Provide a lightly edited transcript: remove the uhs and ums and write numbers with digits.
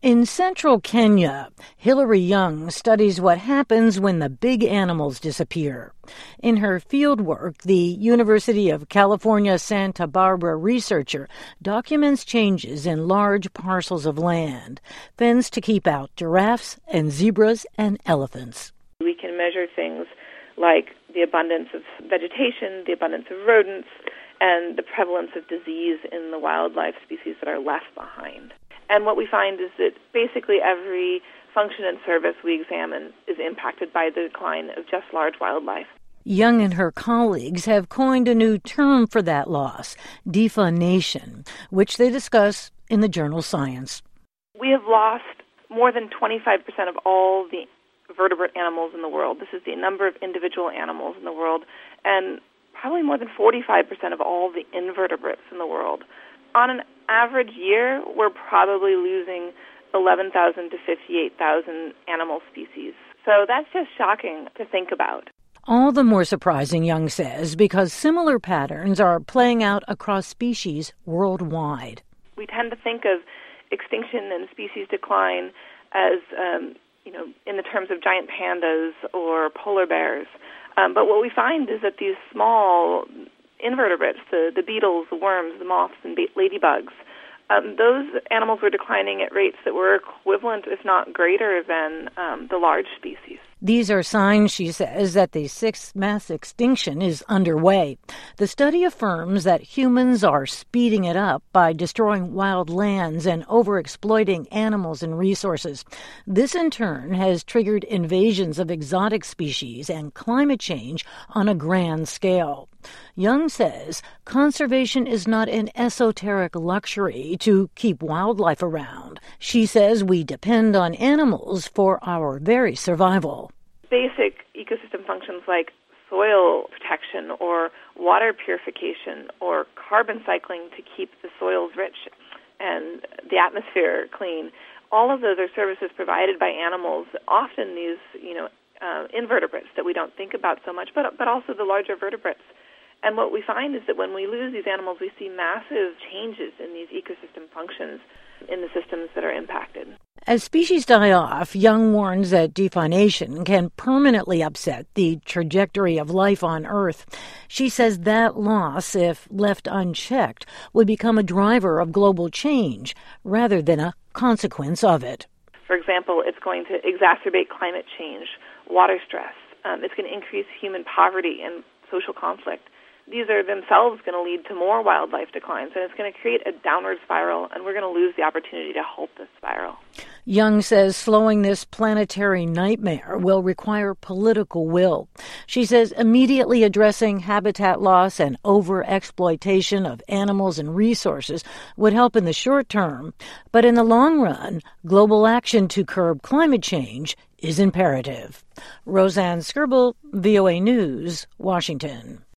In central Kenya, Hilary Young studies what happens when the big animals disappear. In her fieldwork, the University of California, Santa Barbara researcher documents changes in large parcels of land, fenced to keep out giraffes and zebras and elephants. We can measure things like the abundance of vegetation, the abundance of rodents, and the prevalence of disease in the wildlife species that are left behind. And what we find is that basically every function and service we examine is impacted by the decline of just large wildlife. Young and her colleagues have coined a new term for that loss, defaunation, which they discuss in the journal Science. We have lost more than 25% of all the vertebrate animals in the world. This is the number of individual animals in the world, and probably more than 45% of all the invertebrates in the world. On an average year, we're probably losing 11,000 to 58,000 animal species. So that's just shocking to think about. All the more surprising, Young says, because similar patterns are playing out across species worldwide. We tend to think of extinction and species decline as, in the terms of giant pandas or polar bears. But what we find is that these small invertebrates, the beetles, the worms, the moths, and ladybugs, those animals were declining at rates that were equivalent, if not greater, than the large species. These are signs, she says, that the sixth mass extinction is underway. The study affirms that humans are speeding it up by destroying wild lands and overexploiting animals and resources. This, in turn, has triggered invasions of exotic species and climate change on a grand scale. Young says conservation is not an esoteric luxury to keep wildlife around. She says we depend on animals for our very survival. Basic ecosystem functions like soil protection or water purification or carbon cycling to keep the soils rich and the atmosphere clean, all of those are services provided by animals, often these invertebrates that we don't think about so much, but also the larger vertebrates. And what we find is that when we lose these animals, we see massive changes in these ecosystem functions in the systems that are impacted. As species die off, Young warns that defaunation can permanently upset the trajectory of life on Earth. She says that loss, if left unchecked, would become a driver of global change rather than a consequence of it. For example, it's going to exacerbate climate change, water stress. It's going to increase human poverty and social conflict. These are themselves going to lead to more wildlife declines, and it's going to create a downward spiral, and we're going to lose the opportunity to halt this spiral. Young says slowing this planetary nightmare will require political will. She says immediately addressing habitat loss and overexploitation of animals and resources would help in the short term, but in the long run, global action to curb climate change is imperative. Roseanne Skirble, VOA News, Washington.